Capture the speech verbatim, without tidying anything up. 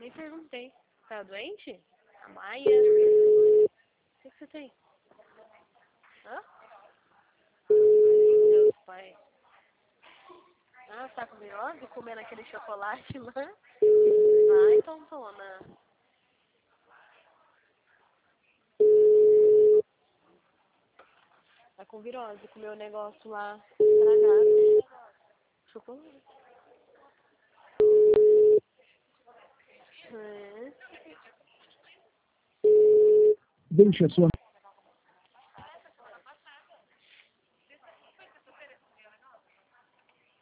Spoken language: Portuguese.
Nem perguntei. Tá doente? A Maia? O que, que você tem? Hã? Meu Deus, pai. Ah, tá com virose? Comendo aquele chocolate lá? Ah, então toma. Tá com virose, comeu o negócio lá estragado. Chocolate. É. Deixe a sua